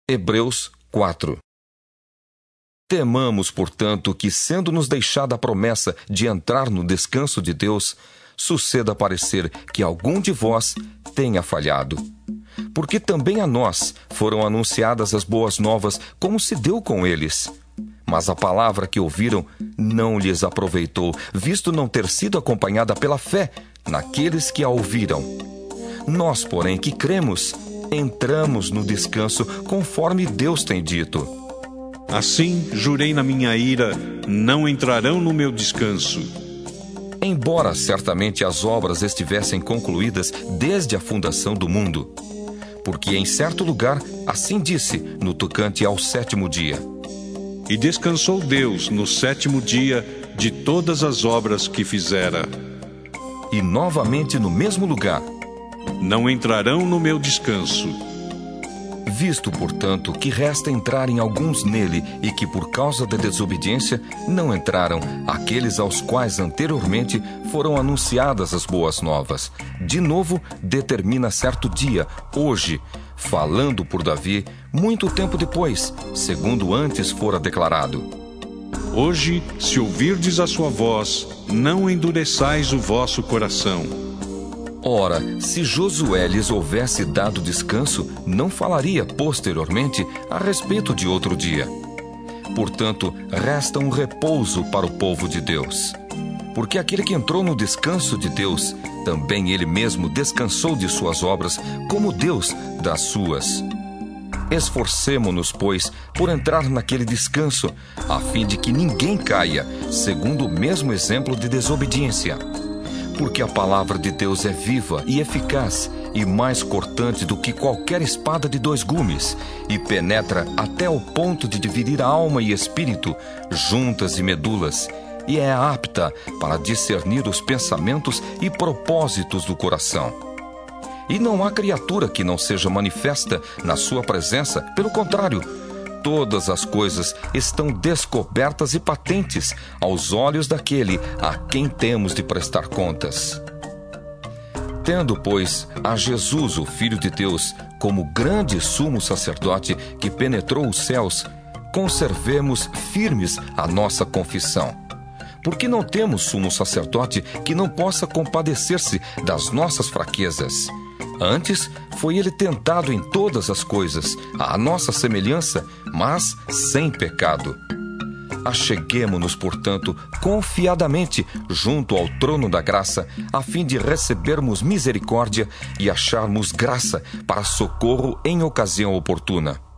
Hebreus 4. Temamos, portanto, que, sendo-nos deixada a promessa de entrar no descanso de Deus, suceda parecer que algum de vós tenha falhado. Porque também a nós foram anunciadas as boas novas, como se deu com eles. Mas a palavra que ouviram não lhes aproveitou, visto não ter sido acompanhada pela fé naqueles que a ouviram. Nós, porém, que cremos, entramos no descanso, conforme Deus tem dito. Assim, jurei na minha ira, não entrarão no meu descanso. Embora certamente as obras estivessem concluídas desde a fundação do mundo. Porque em certo lugar, assim disse, no tocante ao 7º dia. E descansou Deus no 7º dia de todas as obras que fizera. E novamente no mesmo lugar. Não entrarão no meu descanso. Visto, portanto, que resta entrarem alguns nele e que por causa da desobediência não entraram aqueles aos quais anteriormente foram anunciadas as boas novas, de novo determina certo dia, hoje, falando por Davi, muito tempo depois, segundo antes fora declarado. Hoje, se ouvirdes a sua voz, não endureçais o vosso coração. Ora, se Josué lhes houvesse dado descanso, não falaria posteriormente a respeito de outro dia. Portanto, resta um repouso para o povo de Deus. Porque aquele que entrou no descanso de Deus, também ele mesmo descansou de suas obras, como Deus das suas. Esforcemo-nos, pois, por entrar naquele descanso, a fim de que ninguém caia, segundo o mesmo exemplo de desobediência. Porque a palavra de Deus é viva e eficaz, e mais cortante do que qualquer espada de 2 gumes, e penetra até o ponto de dividir a alma e espírito, juntas e medulas, e é apta para discernir os pensamentos e propósitos do coração. E não há criatura que não seja manifesta na sua presença, pelo contrário, todas as coisas estão descobertas e patentes aos olhos daquele a quem temos de prestar contas. Tendo, pois, a Jesus, o Filho de Deus, como grande sumo sacerdote que penetrou os céus, conservemos firmes a nossa confissão. Porque não temos sumo sacerdote que não possa compadecer-se das nossas fraquezas. Antes, foi ele tentado em todas as coisas, à nossa semelhança, mas sem pecado. Acheguemo-nos, portanto, confiadamente junto ao trono da graça, a fim de recebermos misericórdia e acharmos graça para socorro em ocasião oportuna.